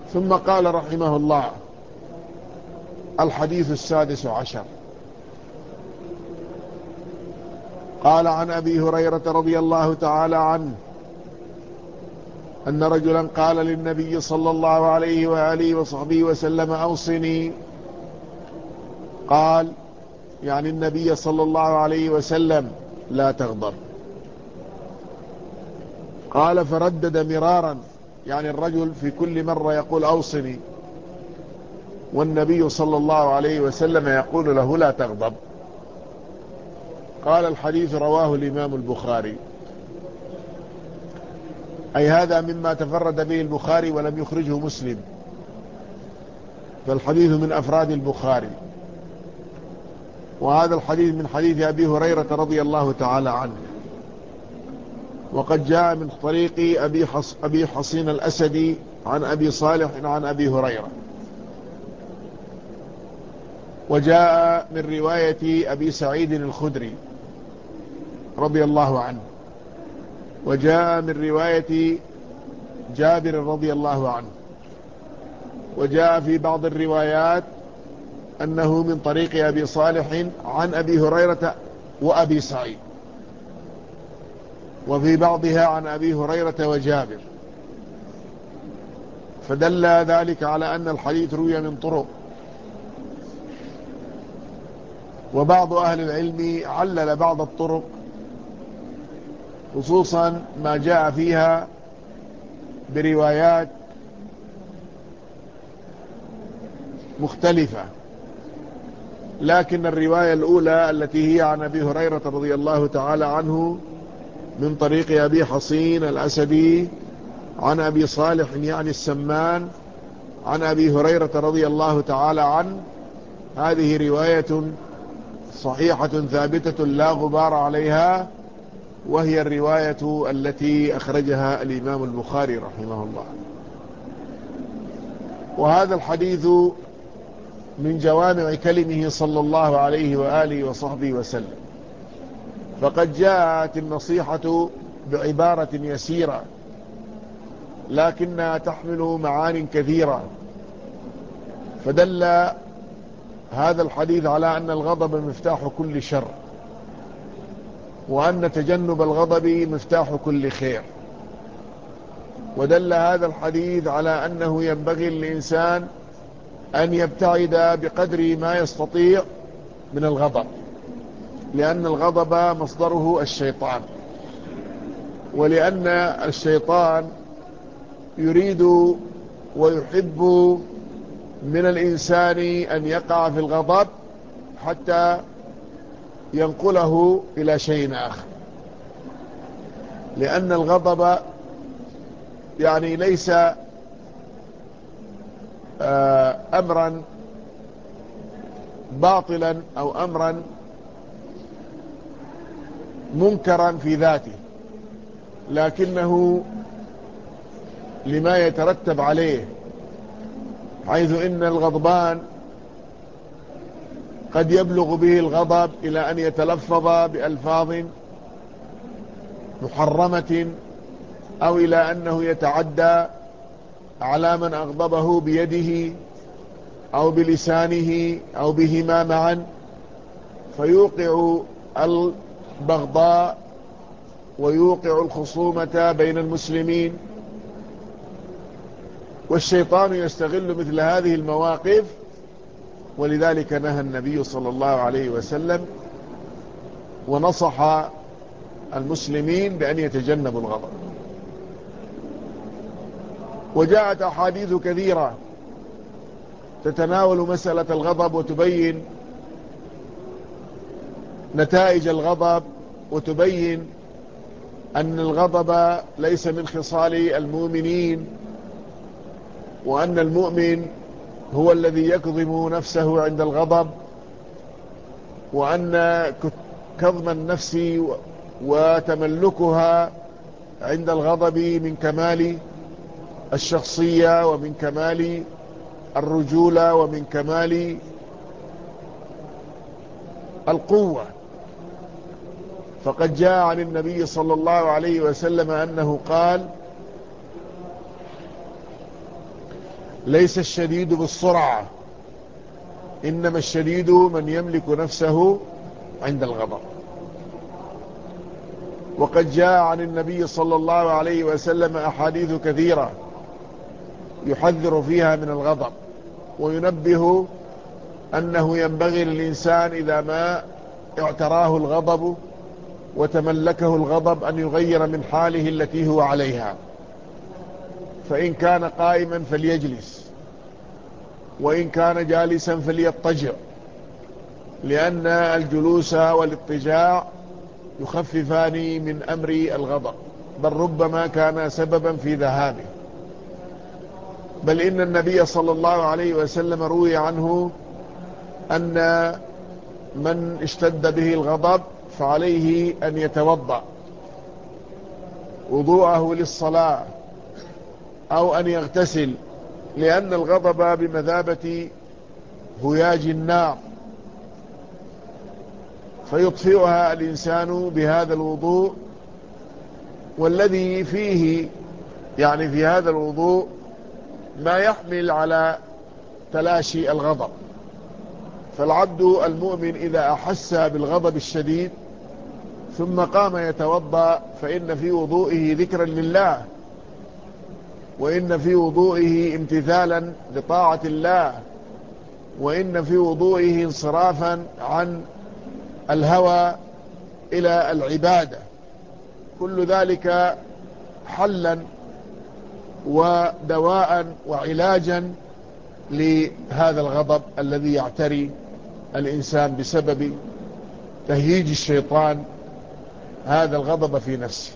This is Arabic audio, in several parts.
ثم قال رحمه الله: الحديث 16. قال: عن أبي هريرة رضي الله تعالى عنه أن رجلا قال للنبي صلى الله عليه وآله وصحبه وسلم: أوصني. قال يعني النبي صلى الله عليه وسلم: لا تغضب. قال: فردد مرارا، يعني الرجل في كل مرة يقول: أوصني، والنبي صلى الله عليه وسلم يقول له: لا تغضب. قال: الحديث رواه الإمام البخاري، أي هذا مما تفرد به البخاري ولم يخرجه مسلم، فالحديث من أفراد البخاري. وهذا الحديث من حديث أبي هريرة رضي الله تعالى عنه، وقد جاء من طريق أبي حصين الأسدي عن أبي صالح عن أبي هريرة، وجاء من رواية أبي سعيد الخدري رضي الله عنه، وجاء من رواية جابر رضي الله عنه، وجاء في بعض الروايات أنه من طريق أبي صالح عن أبي هريرة وأبي سعيد، وفي بعضها عن أبي هريرة وجابر، فدل ذلك على أن الحديث روي من طرق. وبعض أهل العلم علل بعض الطرق، خصوصا ما جاء فيها بروايات مختلفة، لكن الرواية الأولى التي هي عن أبي هريرة رضي الله تعالى عنه من طريق أبي حصين الأسدي عن أبي صالح يعني السمان عن أبي هريرة رضي الله تعالى عنه، هذه رواية صحيحة ثابتة لا غبار عليها، وهي الرواية التي أخرجها الإمام البخاري رحمه الله. وهذا الحديث من جوامع كلمه صلى الله عليه وآله وصحبه وسلم، فقد جاءت النصيحة بعبارة يسيرة لكنها تحمل معان كثيرة، فدل هذا الحديث على أن الغضب مفتاح كل شر، وأن تجنب الغضب مفتاح كل خير. ودل هذا الحديث على أنه ينبغي للإنسان أن يبتعد بقدر ما يستطيع من الغضب، لأن الغضب مصدره الشيطان، ولأن الشيطان يريد ويحب من الإنسان أن يقع في الغضب حتى ينقله إلى شيء آخر، لأن الغضب يعني ليس أمرا باطلا أو أمرا منكرا في ذاته، لكنه لما يترتب عليه، حيث إن الغضبان قد يبلغ به الغضب إلى أن يتلفظ بألفاظ محرمة، أو إلى أنه يتعدى على من أغضبه بيده أو بلسانه أو بهما معا، فيوقع البغضاء ويوقع الخصومة بين المسلمين. والشيطان يستغل مثل هذه المواقف، ولذلك نهى النبي صلى الله عليه وسلم ونصح المسلمين بأن يتجنبوا الغضب. وجاءت أحاديث كثيرة تتناول مسألة الغضب وتبين نتائج الغضب، وتبين أن الغضب ليس من خصال المؤمنين، وأن المؤمن هو الذي يكظم نفسه عند الغضب، وأن كظم النفس وتملكها عند الغضب من كمال الشخصية ومن كمال الرجولة ومن كمال القوة. فقد جاء عن النبي صلى الله عليه وسلم أنه قال: ليس الشديد بالسرعة، إنما الشديد من يملك نفسه عند الغضب. وقد جاء عن النبي صلى الله عليه وسلم أحاديث كثيرة يحذر فيها من الغضب، وينبه أنه ينبغي للإنسان إذا ما اعتراه الغضب وتملكه الغضب أن يغير من حاله التي هو عليها، فإن كان قائما فليجلس، وإن كان جالسا فليضطجع، لأن الجلوس والاضطجاع يخففان من أمر الغضب، بل ربما كان سببا في ذهابه. بل إن النبي صلى الله عليه وسلم روي عنه أن من اشتد به الغضب فعليه أن يتوضأ وضوءه للصلاة أو أن يغتسل، لأن الغضب بمثابة هياج النار، فيطفئها الإنسان بهذا الوضوء، والذي فيه يعني في هذا الوضوء ما يحمل على تلاشي الغضب. فالعبد المؤمن إذا أحس بالغضب الشديد ثم قام يتوضأ فإن في وضوئه ذكرا لله، وإن في وضوئه امتثالا لطاعة الله، وإن في وضوئه انصرافا عن الهوى إلى العبادة، كل ذلك حلا ودواء وعلاجا لهذا الغضب الذي يعتري الإنسان بسبب تهييج الشيطان هذا الغضب في نفسه.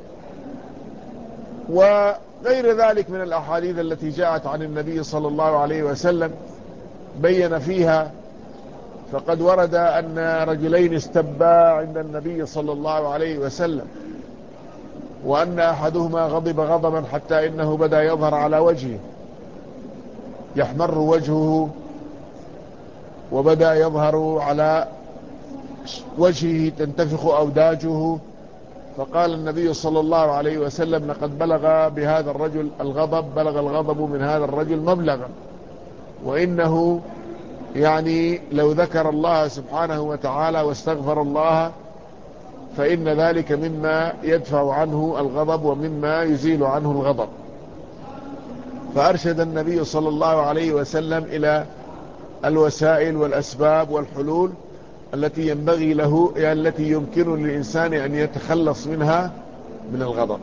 وغير ذلك من الأحاديث التي جاءت عن النبي صلى الله عليه وسلم بين فيها، فقد ورد أن رجلين استبا عند النبي صلى الله عليه وسلم، وأن أحدهما غضب غضبا حتى إنه بدأ يظهر على وجهه، يحمر وجهه وبدأ يظهر على وجهه تنتفخ أوداجه. فقال النبي صلى الله عليه وسلم: لقد بلغ بهذا الرجل الغضب، بلغ الغضب من هذا الرجل مبلغا، وإنه يعني لو ذكر الله سبحانه وتعالى واستغفر الله فإن ذلك مما يدفع عنه الغضب ومما يزيل عنه الغضب. فأرشد النبي صلى الله عليه وسلم إلى الوسائل والأسباب والحلول التي ينبغي له، يعني التي يمكن للإنسان أن يتخلص منها من الغضب.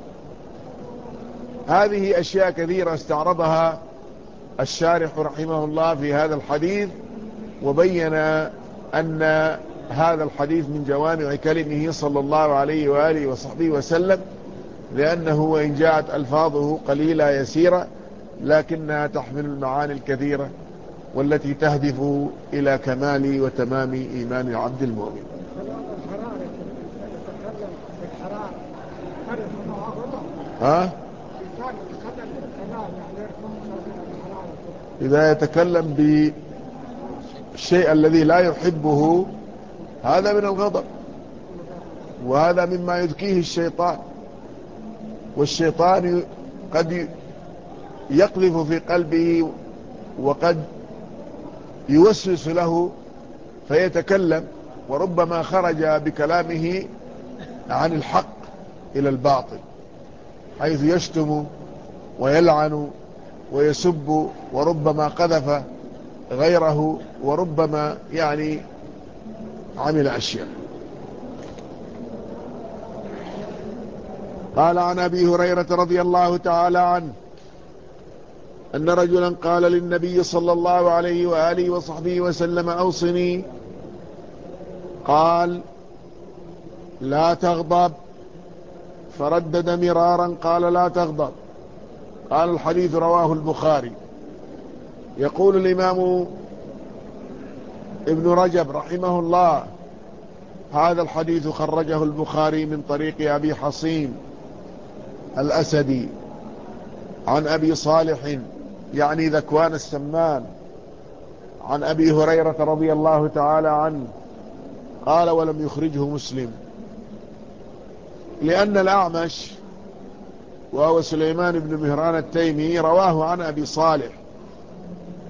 هذه أشياء كثيرة استعرضها الشارح رحمه الله في هذا الحديث، وبين أن هذا الحديث من جوامع كلمه صلى الله عليه وآله وصحبه وسلم، لأنه وإن جاءت ألفاظه قليلة يسيرة لكنها تحمل المعاني الكثيرة والتي تهدف إلى كمال وتمام إيمان العبد المؤمن. ها؟ إذا يتكلم بالشيء الذي لا يحبه هذا من الغضب، وهذا مما يذكيه الشيطان، والشيطان قد يقذف في قلبه وقد يوسوس له فيتكلم، وربما خرج بكلامه عن الحق إلى الباطل، حيث يشتم ويلعن ويسب، وربما قذف غيره، وربما يعني عمل أشياء. قال عن أبي هريرة رضي الله تعالى عنه أن رجلا قال للنبي صلى الله عليه وآله وصحبه وسلم: أوصني. قال: لا تغضب. فردد مرارا قال: لا تغضب. قال: الحديث رواه البخاري. يقول الإمام ابن رجب رحمه الله: هذا الحديث خرجه البخاري من طريق أبي حصين الأسدي عن أبي صالح يعني ذكوان السمان عن أبي هريرة رضي الله تعالى عنه قال: ولم يخرجه مسلم، لأن الأعمش وهو سليمان بن مهران التيمي رواه عن أبي صالح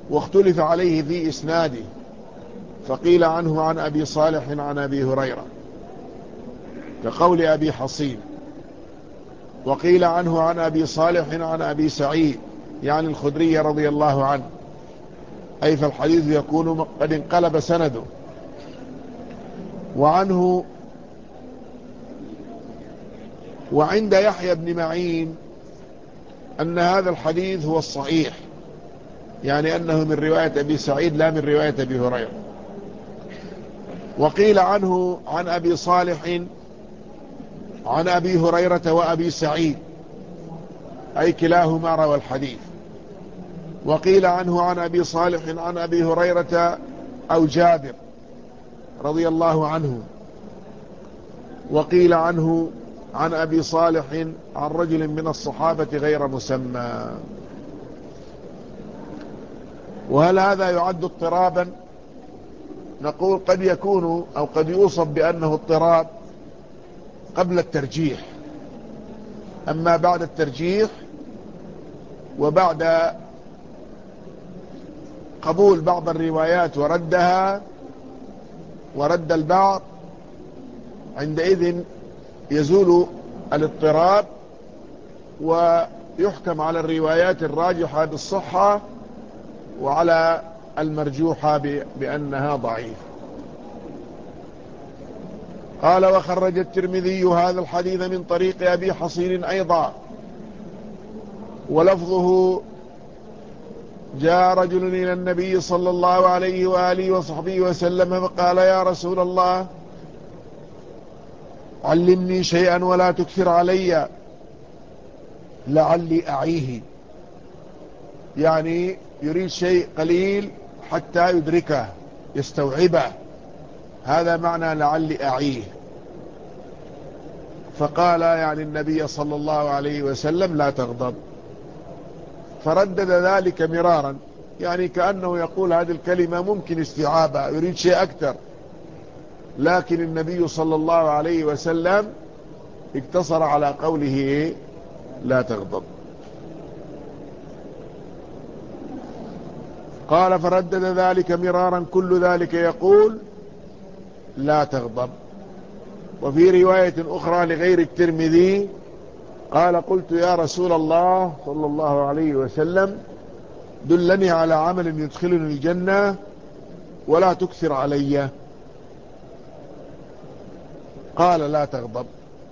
واختلف عليه في إسناده، فقيل عنه عن أبي صالح عن أبي هريرة كقول أبي حصين، وقيل عنه عن أبي صالح عن أبي سعيد يعني الخدري رضي الله عنه، أي فالحديث يكون قد انقلب سنده. وعنه وعند يحيى بن معين أن هذا الحديث هو الصحيح، يعني أنه من رواية أبي سعيد لا من رواية أبي هريرة. وقيل عنه عن أبي صالح عن أبي هريرة وأبي سعيد، أي كلاهما روى الحديث. وقيل عنه عن أبي صالح عن أبي هريرة أو جابر رضي الله عنه. وقيل عنه عن أبي صالح عن رجل من الصحابة غير مسمى. وهل هذا يعد اضطرابا؟ نقول قد يكون أو قد يوصف بأنه اضطراب قبل الترجيح، أما بعد الترجيح وبعد قبول بعض الروايات وردها ورد البعض، عندئذ يزول الاضطراب ويحكم على الروايات الراجحة بالصحة وعلى المرجوحة بأنها ضعيفة. قال وخرج الترمذي هذا الحديث من طريق أبي حصين أيضا، ولفظه جاء رجل إلى النبي صلى الله عليه وآله وصحبه وسلم فقال يا رسول الله علمني شيئا ولا تكثر علي لعلي أعيه، يعني يريد شيء قليل حتى يدركه يستوعبه، هذا معنى لعلي أعيه. فقال يعني النبي صلى الله عليه وسلم لا تغضب، فردد ذلك مرارا، يعني كأنه يقول هذه الكلمة ممكن استيعابها، يريد شيء أكثر، لكن النبي صلى الله عليه وسلم اقتصر على قوله لا تغضب. قال فردد ذلك مرارا كل ذلك يقول لا تغضب. وفي رواية أخرى لغير الترمذي قال قلت يا رسول الله صلى الله عليه وسلم دلني على عمل يدخلني الجنة ولا تكثر علي. قال لا تغضب.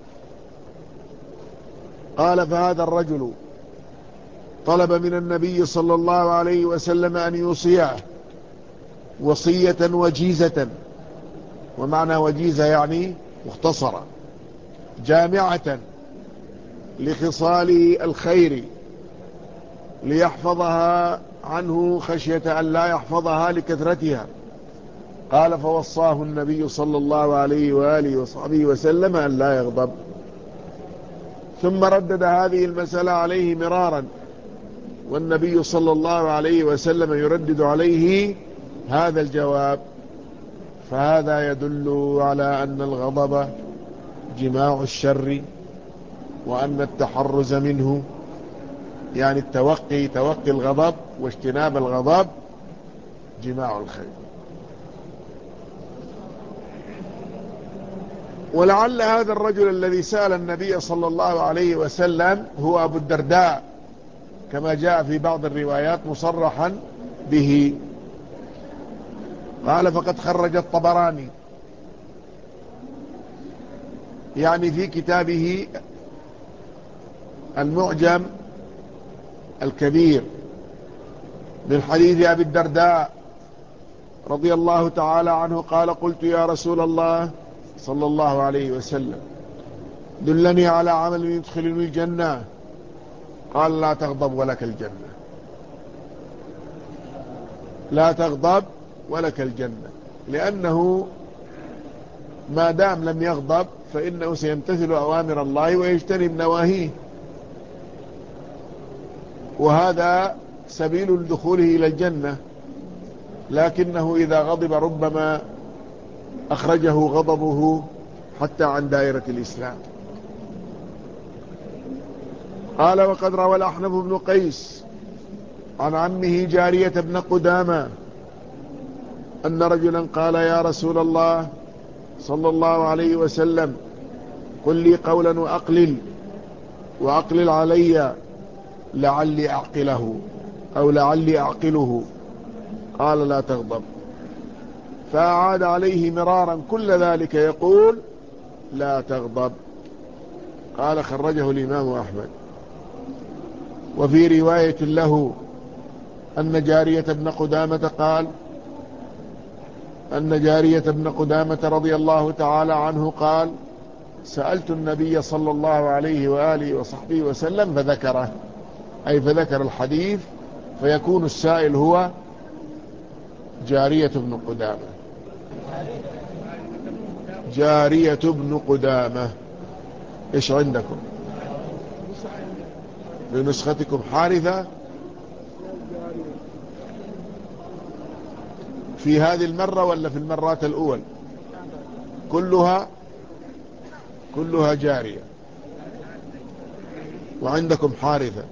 قال فهذا الرجل طلب من النبي صلى الله عليه وسلم أن يوصيه وصية وجيزة، ومعنى وجيزة يعني مختصرة جامعة لخصال الخير ليحفظها عنه خشية أن لا يحفظها لكثرتها. قال فوصاه النبي صلى الله عليه وآله وصحبه وسلم أن لا يغضب، ثم ردد هذه المسألة عليه مرارا، والنبي صلى الله عليه وسلم يردد عليه هذا الجواب. فهذا يدل على أن الغضب جماع الشر، وأن التحرز منه يعني توقي الغضب واجتناب الغضب جماع الخير. ولعل هذا الرجل الذي سأل النبي صلى الله عليه وسلم هو أبو الدرداء كما جاء في بعض الروايات مصرحا به. قال فقد خرج الطبراني يعني في كتابه المعجم الكبير من حديث أبي الدرداء رضي الله تعالى عنه قال قلت يا رسول الله صلى الله عليه وسلم دلني على عمل يدخلني الجنة. قال لا تغضب ولك الجنة، لا تغضب ولك الجنة، لأنه ما دام لم يغضب فإنه سيمتثل أوامر الله ويجتنب نواهيه، وهذا سبيل دخوله إلى الجنة. لكنه إذا غضب ربما أخرجه غضبه حتى عن دائرة الإسلام. قال وقد روى الأحنف بن قيس عن عمه جارية بن قدامة أن رجلا قال يا رسول الله صلى الله عليه وسلم قل لي قولا وأقلل علي لعلي أعقله أو لعلي أعقله. قال لا تغضب. فأعاد عليه مرارا كل ذلك يقول لا تغضب. قال خرجه الإمام أحمد. وفي رواية له أن جارية بن قدامة قال أن جارية بن قدامة رضي الله تعالى عنه قال سألت النبي صلى الله عليه وآله وصحبه وسلم فذكره، أي فذكر الحديث، فيكون السائل هو جارية بن قدامة. جارية بن قدامة. إيش عندكم في نسختكم؟ حارثة في هذه المرة ولا في المرات الأول؟ كلها جارية، وعندكم حارثة.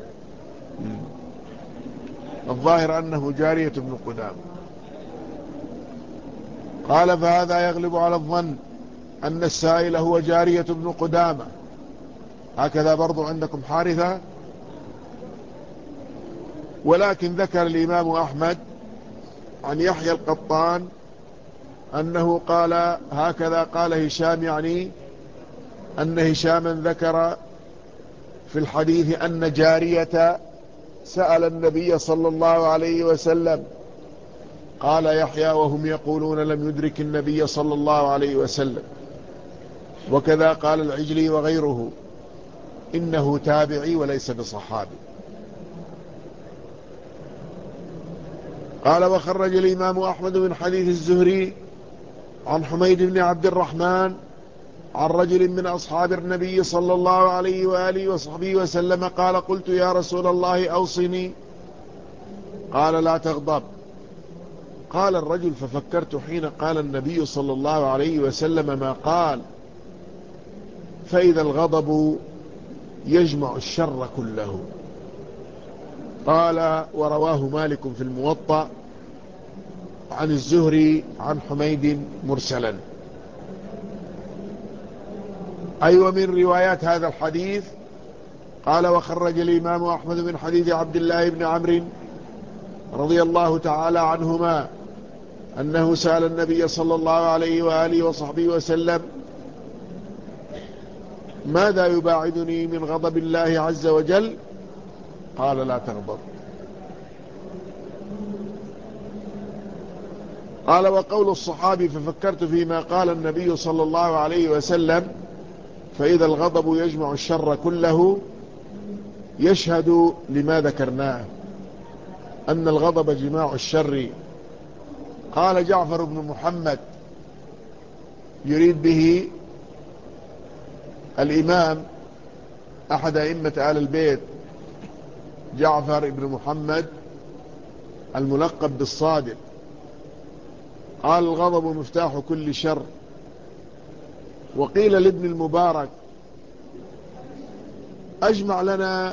الظاهر أنه جارية بن قدامة. قال فهذا يغلب على الظن أن السائل هو جارية بن قدامة. هكذا برضو عندكم حارثة. ولكن ذكر الإمام أحمد عن يحيى القطان أنه قال هكذا قال هشام، يعني أن هشاما ذكر في الحديث أن جارية سأل النبي صلى الله عليه وسلم. قال يحيى وهم يقولون لم يدرك النبي صلى الله عليه وسلم. وكذا قال العجلي وغيره إنه تابعي وليس بصحابي. قال وخرج الإمام أحمد من حديث الزهري عن حميد بن عبد الرحمن عن رجل من أصحاب النبي صلى الله عليه وآله وصحبه وسلم قال قلت يا رسول الله أوصني. قال لا تغضب. قال الرجل ففكرت حين قال النبي صلى الله عليه وسلم ما قال فإذا الغضب يجمع الشر كله. قال ورواه مالك في الموطأ عن الزهري عن حميد مرسلا. أي ومن روايات هذا الحديث قال وخرج الإمام أحمد من حديث عبد الله بن عمرو رضي الله تعالى عنهما أنه سأل النبي صلى الله عليه وآله وصحبه وسلم ماذا يباعدني من غضب الله عز وجل؟ قال لا تغضب. قال وقول الصحابي ففكرت فيما قال النبي صلى الله عليه وسلم فإذا الغضب يجمع الشر كله يشهد لما ذكرناه أن الغضب جماع الشر. قال جعفر بن محمد يريد به الإمام أحد أئمة آل البيت جعفر بن محمد الملقب بالصادق. قال الغضب مفتاح كل شر. وقيل لابن المبارك أجمع لنا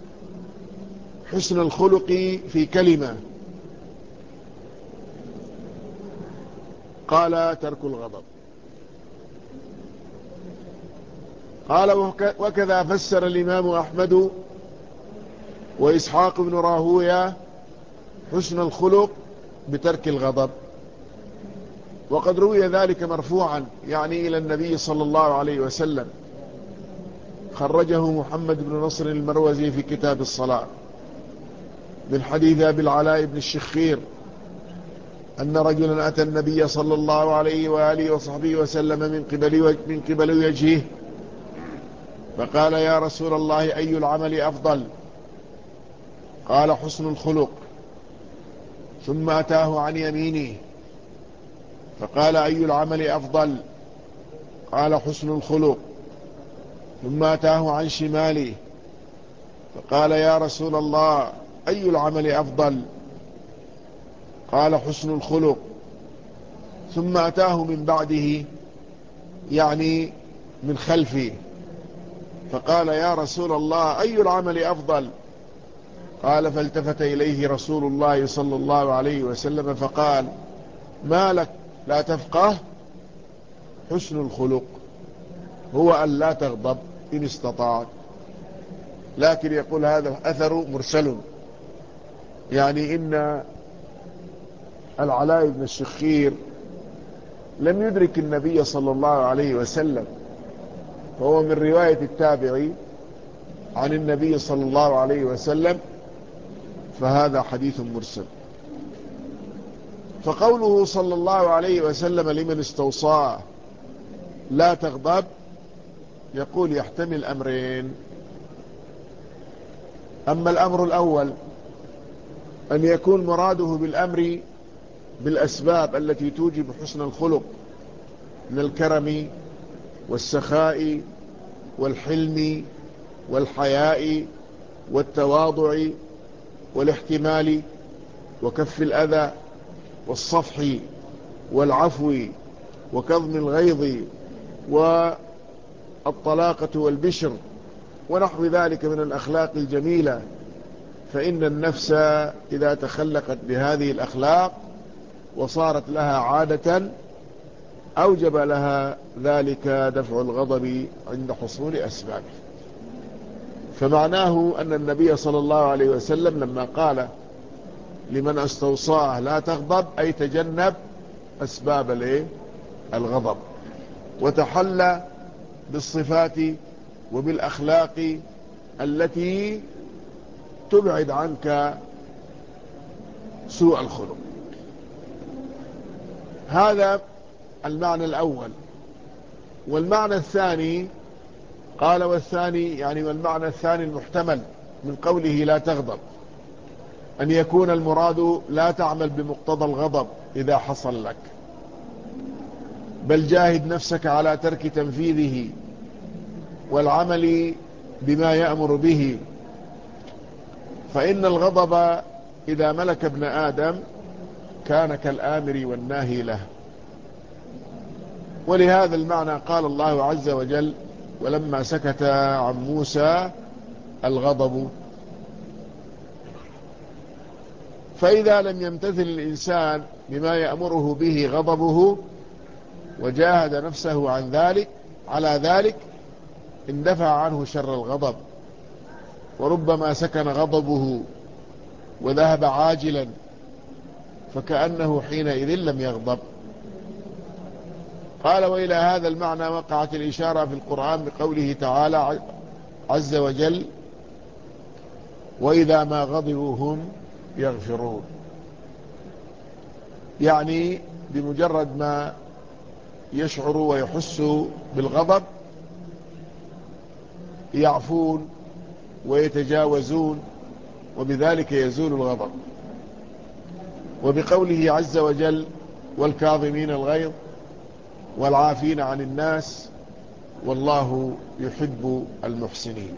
حسن الخلق في كلمة. قال ترك الغضب. قال وكذا فسر الإمام أحمد وإسحاق بن راهوية حسن الخلق بترك الغضب. وقد روي ذلك مرفوعا يعني إلى النبي صلى الله عليه وسلم. خرجه محمد بن نصر المروزي في كتاب الصلاة من حديث أبي العلاء بن الشخير أن رجلا أتى النبي صلى الله عليه وآله وصحبه وسلم من قبل وجهه فقال يا رسول الله أي العمل أفضل؟ قال حسن الخلق. ثم أتاه عن يمينه فقال أي العمل أفضل؟ قال حسن الخلق. ثم أتاه عن شماله فقال يا رسول الله أي العمل أفضل؟ قال حسن الخلق. ثم أتاه من بعده يعني من خلفه فقال يا رسول الله أي العمل أفضل؟ قال فالتفت إليه رسول الله صلى الله عليه وسلم فقال ما لك لا تفقه؟ حسن الخلق هو أن لا تغضب إن استطعت. لكن يقول هذا الأثر مرسل، يعني إن العلاء بن الشخير لم يدرك النبي صلى الله عليه وسلم، فهو من رواية التابعي عن النبي صلى الله عليه وسلم، فهذا حديث مرسل. فقوله صلى الله عليه وسلم لمن استوصاه لا تغضب، يقول يحتمل أمرين. أما الأمر الأول أن يكون مراده بالأمر بالأسباب التي توجب حسن الخلق من الكرم والسخاء والحلم والحياء والتواضع والاحتمال وكف الأذى والصفح والعفو وكظم الغيظ والطلاقة والبشر ونحو ذلك من الأخلاق الجميلة، فإن النفس إذا تخلقت بهذه الأخلاق وصارت لها عادة أوجب لها ذلك دفع الغضب عند حصول أسبابه. فمعناه أن النبي صلى الله عليه وسلم لما قال لمن استوصاه لا تغضب أي تجنب أسباب الغضب، وتحلى بالصفات وبالأخلاق التي تبعد عنك سوء الخلق. هذا المعنى الأول. والمعنى الثاني قال والثاني يعني والمعنى الثاني المحتمل من قوله لا تغضب أن يكون المراد لا تعمل بمقتضى الغضب إذا حصل لك، بل جاهد نفسك على ترك تنفيذه والعمل بما يأمر به، فإن الغضب إذا ملك ابن آدم كان كالآمر والناهي له. ولهذا المعنى قال الله عز وجل ولما سكت عن موسى الغضب. فإذا لم يمتثل الإنسان بما يأمره به غضبه وجاهد نفسه عن ذلك على ذلك اندفع عنه شر الغضب، وربما سكن غضبه وذهب عاجلا فكأنه حينئذ لم يغضب. قال وإلى هذا المعنى وقعت الإشارة في القرآن بقوله تعالى عز وجل وإذا ما غضبوا هم يغفرون، يعني بمجرد ما يشعروا ويحسوا بالغضب يعفون ويتجاوزون، وبذلك يزول الغضب. وبقوله عز وجل والكاظمين الغيظ والعافين عن الناس والله يحب المحسنين.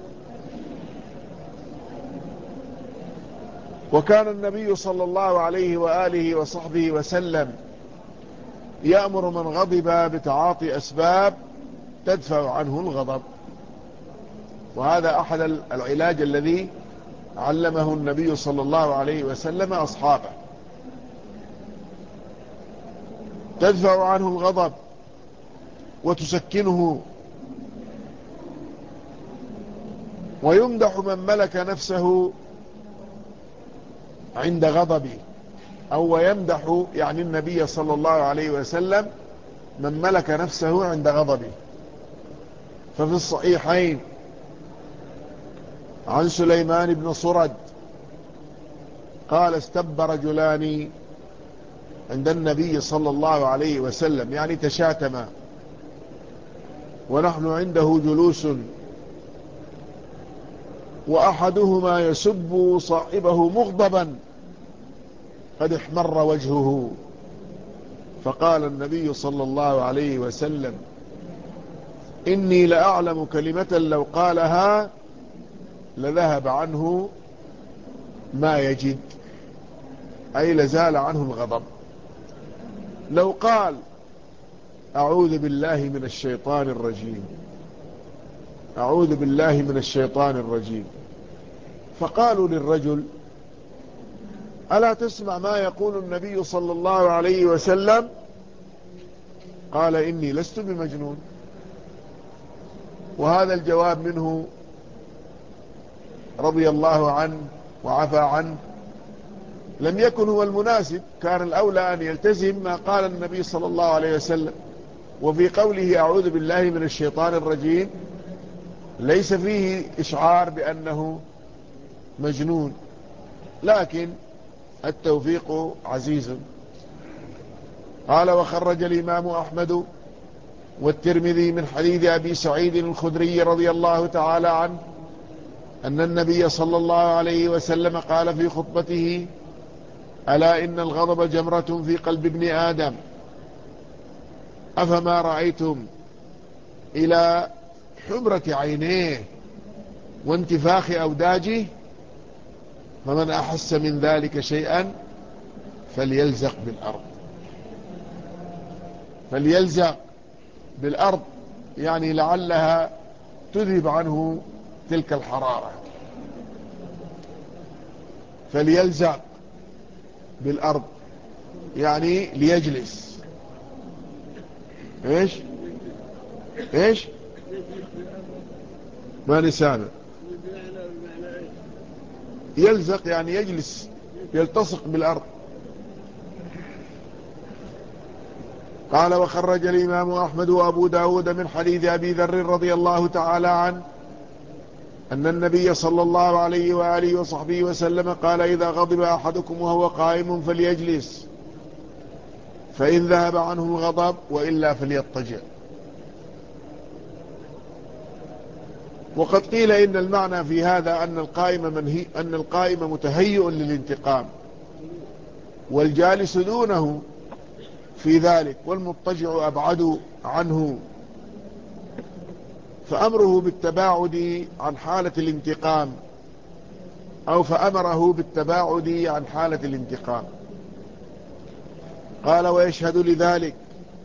وكان النبي صلى الله عليه وآله وصحبه وسلم يأمر من غضب بتعاطي أسباب تدفع عنه الغضب، وهذا أحد العلاج الذي علمه النبي صلى الله عليه وسلم أصحابه، تدفع عنه الغضب وتسكنه. ويمدح من ملك نفسه عند غضبه، أو يمدح يعني النبي صلى الله عليه وسلم من ملك نفسه عند غضبه. ففي الصحيحين عن سليمان بن صرد قال استب رجلان عند النبي صلى الله عليه وسلم، يعني تشاتما، ونحن عنده جلوس، وأحدهما يسب صاحبه مغضبا قد احمر وجهه، فقال النبي صلى الله عليه وسلم إني لأعلم كلمة لو قالها لذهب عنه ما يجد، أي لزال عنه الغضب. لو قال أعوذ بالله من الشيطان الرجيم، أعوذ بالله من الشيطان الرجيم، فقالوا للرجل: ألا تسمع ما يقول النبي صلى الله عليه وسلم؟ قال: إني لست بمجنون. وهذا الجواب منه رضي الله عنه وعفى عنه لم يكن هو المناسب، كان الأولى أن يلتزم ما قال النبي صلى الله عليه وسلم. وفي قوله أعوذ بالله من الشيطان الرجيم ليس فيه إشعار بأنه مجنون، لكن التوفيق عزيز. قال: وخرج الإمام أحمد والترمذي من حديث أبي سعيد الخدري رضي الله تعالى عنه أن النبي صلى الله عليه وسلم قال في خطبته: ألا إن الغضب جمرة في قلب ابن آدم، أفما رأيتم إلى حمرة عينيه وانتفاخ أوداجه، فمن أحس من ذلك شيئا فليلزق بالأرض. فليلزق بالأرض يعني لعلها تذهب عنه تلك الحرارة. فليلزق بالأرض يعني ليجلس. ايش ايش ما نسامع. يلزق يعني يجلس، يلتصق بالأرض. قال: وخرج الإمام أحمد وأبو داود من حديث أبي ذر رضي الله تعالى عنه أن النبي صلى الله عليه وآله وصحبه وسلم قال: إذا غضب أحدكم وهو قائم فليجلس، فإن ذهب عنه الغضب وإلا فليضطجع. وقد قيل إن المعنى في هذا أن القائم متهيئ للانتقام، والجالس دونه في ذلك، والمضطجع أبعد عنه، فأمره بالتباعد عن حالة الانتقام، أو فأمره بالتباعد عن حالة الانتقام. قال: ويشهد لذلك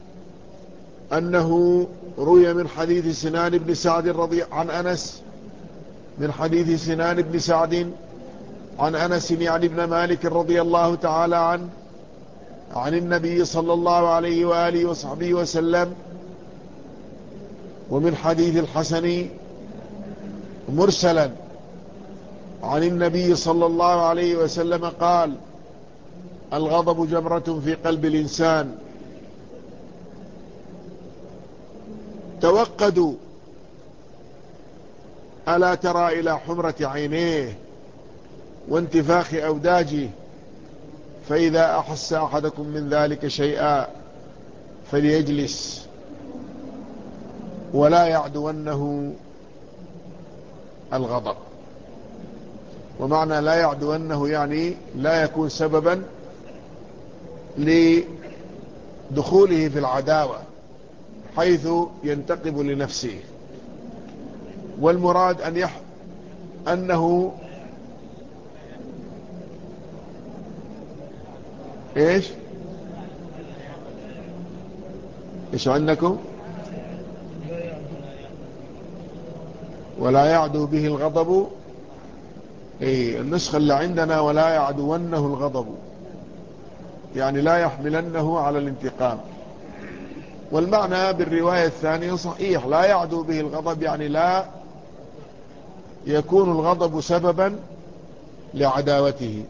أنه روي من حديث سنان بن سعد عن أنس، من حديث سنان بن سعد عن أنس يعني ابن مالك رضي الله تعالى عنه عن النبي صلى الله عليه وآله وصحبه وسلم، ومن حديث الحسن مرسلا عن النبي صلى الله عليه وسلم قال: الغضب جمرة في قلب الإنسان، توقدوا ألا ترى إلى حمرة عينيه وانتفاخ أوداجه، فإذا أحس أحدكم من ذلك شيئا فليجلس ولا يعدونه الغضب. ومعنى لا يعدونه يعني لا يكون سببا لدخوله في العداوة حيث ينتقم لنفسه. والمراد أنه إيش عندكم؟ ولا يعدو به الغضب. النسخة اللي عندنا ولا يعدونه الغضب، يعني لا يحملنه على الانتقام. والمعنى بالرواية الثانية صحيح، لا يعدو به الغضب يعني لا يكون الغضب سببا لعداوته.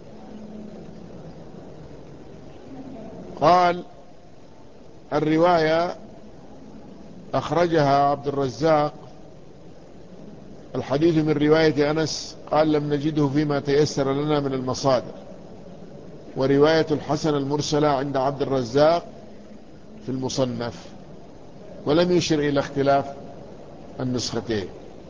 قال: الرواية أخرجها عبد الرزاق، الحديث من رواية أنس قال: لم نجده فيما تيسر لنا من المصادر. ورواية الحسن المرسلة عند عبد الرزاق في المصنف، ولم يشر إلى اختلاف النسختين.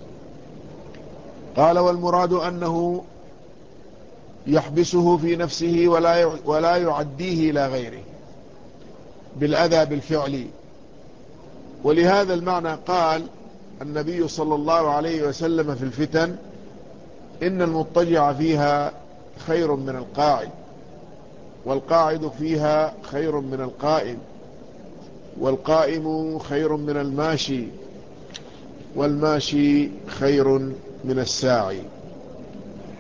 قال: والمراد أنه يحبسه في نفسه ولا يعديه إلى غيره بالأذى بالفعل. ولهذا المعنى قال النبي صلى الله عليه وسلم في الفتن: إن المضطجع فيها خير من القاعد، والقاعد فيها خير من القائم، والقائم خير من الماشي، والماشي خير من الساعي.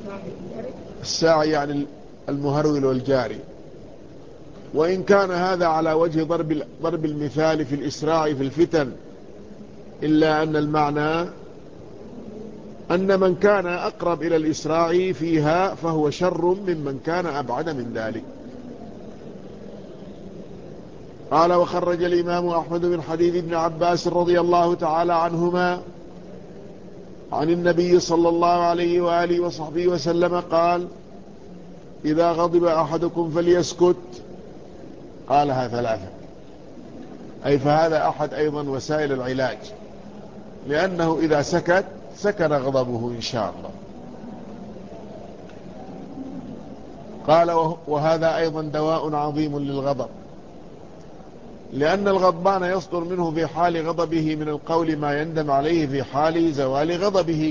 الساعي يعني المهرول والجاري. وإن كان هذا على وجه ضرب المثال في الإسراع في الفتن، إلا أن المعنى أن من كان أقرب إلى الإسراع فيها فهو شر ممن كان أبعد من ذلك. قال: وخرج الإمام أحمد من حديث ابن عباس رضي الله تعالى عنهما عن النبي صلى الله عليه وآله وصحبه وسلم قال: إذا غضب أحدكم فليسكت. قالها ثلاثة، أي فهذا أحد أيضا وسائل العلاج، لأنه إذا سكت سكن غضبه إن شاء الله. قال: وهذا أيضا دواء عظيم للغضب، لأن الغضبان يصدر منه في حال غضبه من القول ما يندم عليه في حال زوال غضبه،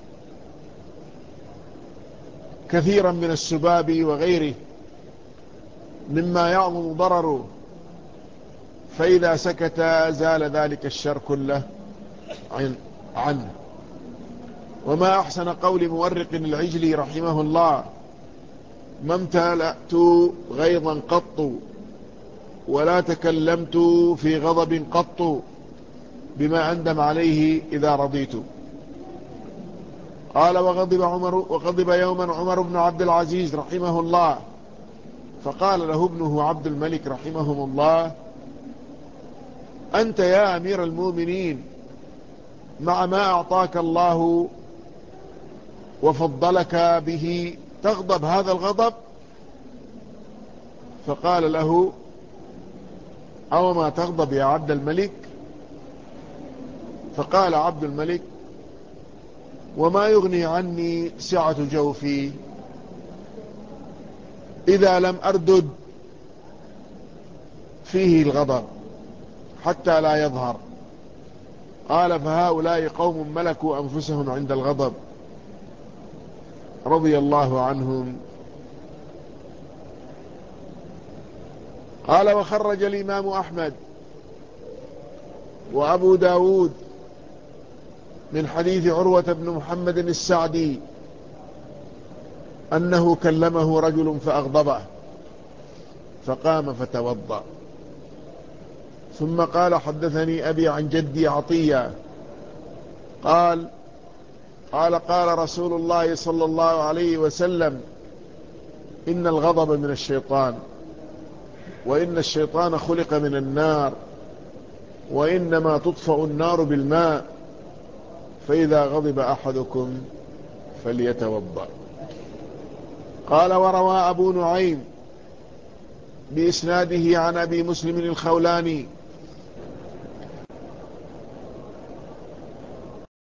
كثيرا من السباب وغيره مما يعظم ضرره، فإذا سكت زال ذلك الشر كله عنه. وما أحسن قول مورق العجلي رحمه الله: ما امتلأت غيظا قط ولا تكلمت في غضب قط بما أندم عليه إذا رضيت. قال: وغضب يوما عمر بن عبد العزيز رحمه الله، فقال له ابنه عبد الملك رحمهم الله: أنت يا أمير المؤمنين مع ما أعطاك الله وفضلك به تغضب هذا الغضب؟ فقال له: أو ما تغضب يا عبد الملك؟ فقال عبد الملك: وما يغني عني سعة جوفي إذا لم أردد فيه الغضب حتى لا يظهر. قال: فهؤلاء قوم ملكوا أنفسهم عند الغضب رضي الله عنهم. قال: وخرج الإمام أحمد وأبو داود من حديث عروة بن محمد السعدي أنه كلمه رجل فأغضبه فقام فتوضأ، ثم قال: حدثني أبي عن جدي عطية قال قال رسول الله صلى الله عليه وسلم: إن الغضب من الشيطان، وإن الشيطان خلق من النار، وإنما تطفأ النار بالماء، فإذا غضب أحدكم فليتوضأ. قال: وروى أبو نعيم بإسناده عن أبي مسلم الخولاني